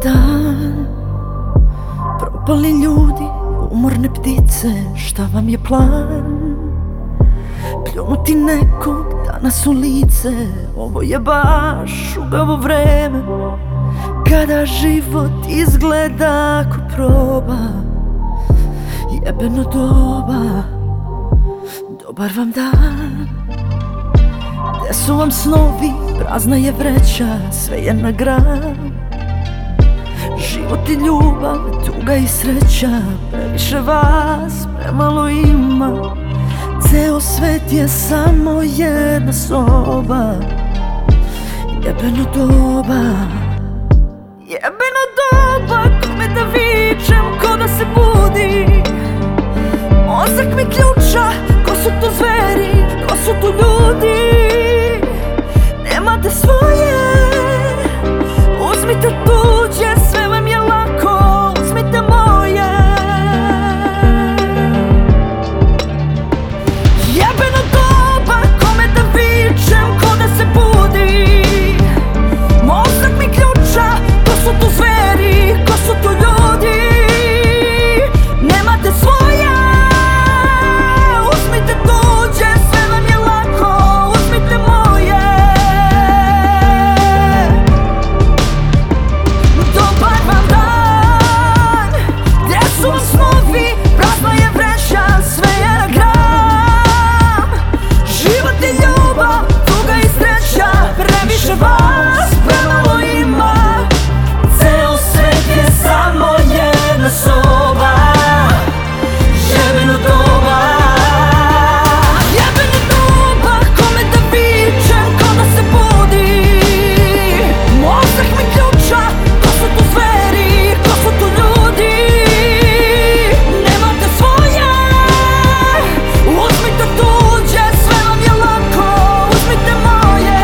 dan. Propali ljudi, umorne ptice, šta vam je plan? Pljunuti nekog danas u lice, ovo je baš šugavo vreme, kada život izgleda ko proba. Jebeno doba, dobar vam dan. Gde su vam snovi, prazna je vreća, sve je na gran. Život i ljubav, tuga i sreća, previše vas, premalo ima. Ceo svet je samo jedna soba. Jebeno doba, jebeno doba, kome da vičem, ko da se budi. Mozak mi ključa, ko su to zveri, ko su to ljudi. Nemate svoje, uzmite tuđe, sve vam je lako, uzmite moje. Jebeno doba, kome da vičem, ko da se budi. Mozak mi ključa, ko su to zveri, ko su to ljudi. Nemate svoje, uzmite tuđe, sve vam je lako, uzmite moje. Dobar vam dan, gde su vam snovi, prazna je vreća, sve je na gram. Život i ljubav, tuga i sreća, previše vas, premalo ima. Ceo svet je samo jedna soba. Jebeno doba, jebeno doba, kome da vičem, ko da se budi. Mozak mi ključa, ko su tu zveri, ko su tu ljudi. Nemate svoje, uzmite tuđe, sve vam je lako, uzmite moje.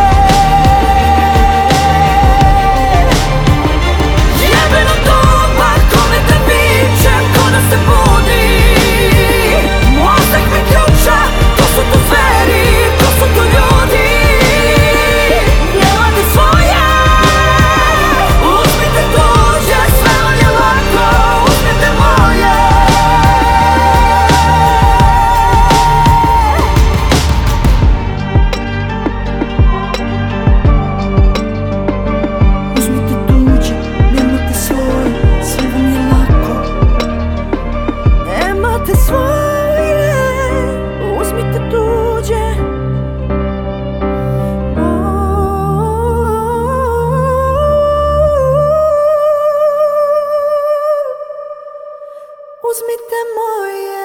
Jebeno doba, kome da vičem, ko da se budi. Mozak mi ključa, ko su tu zveri, ko su tu ljudi. Nemate svoje, uzmite tuđe, sve vam je lako, uzmite moje. Uzmite tuđe, nemate svoje, sve vam je lako. Nemate svoje, uzmite tuđe. Uzmite moje.